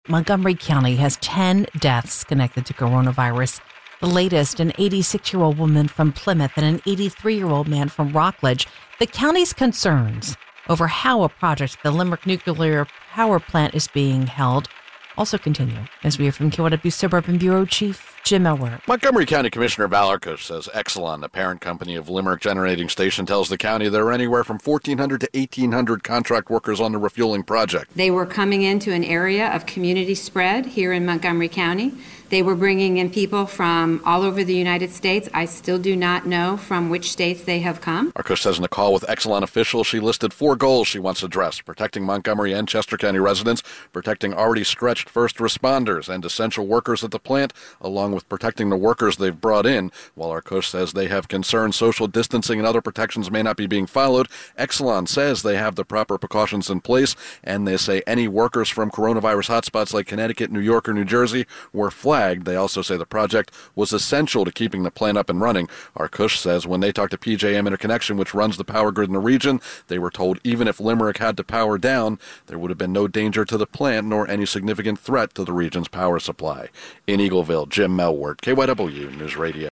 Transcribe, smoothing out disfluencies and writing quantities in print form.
Montgomery County has 10 deaths connected to coronavirus. The latest, an 86-year-old woman from Plymouth and an 83-year-old man from Rockledge. The county's concerns over how a project at the Limerick Nuclear Power Plant is being held also continue, as we hear from KYW Suburban Bureau Chief Jim Elwer. Montgomery County Commissioner Val Arkush says Exelon, the parent company of Limerick Generating Station, tells the county there are anywhere from 1,400 to 1,800 contract workers on the refueling project. They were coming into an area of community spread here in Montgomery County. They were bringing in people from all over the United States. I still do not know from which states they have come. Arkush says in a call with Exelon officials, she listed 4 goals she wants addressed: protecting Montgomery and Chester County residents, protecting already stretched first responders and essential workers at the plant, along with protecting the workers they've brought in. While Arkush says they have concerns social distancing and other protections may not be being followed, Exelon says they have the proper precautions in place, and they say any workers from coronavirus hotspots like Connecticut, New York, or New Jersey were flagged. They also say the project was essential to keeping the plant up and running. Arkush says when they talked to PJM Interconnection, which runs the power grid in the region, they were told even if Limerick had to power down, there would have been no danger to the plant nor any significant threat to the region's power supply. In Eagleville, Jim Melwert, KYW News Radio.